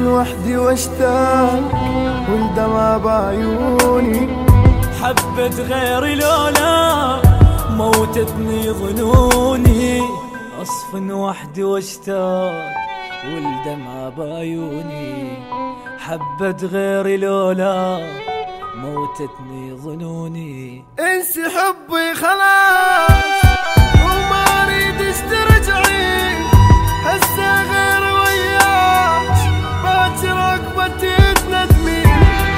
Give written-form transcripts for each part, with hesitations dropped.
وحدي واشتاق والدمع بعيوني. حبت غيري لولا موتتني ظنوني. أصفن وحدي واشتاق والدمع بعيوني. حبت غيري لولا موتتني ظنوني. انسي حبي خلاص وما اريدش ترجعي. هسه غير وياك باكر عقبتي تندمي.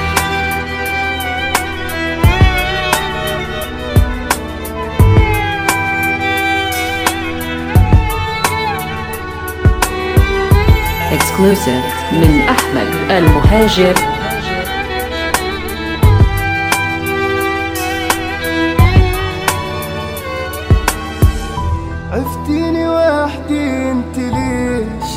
Exclusive من أحمد المهاجر. عفتيني وحدي انت ليش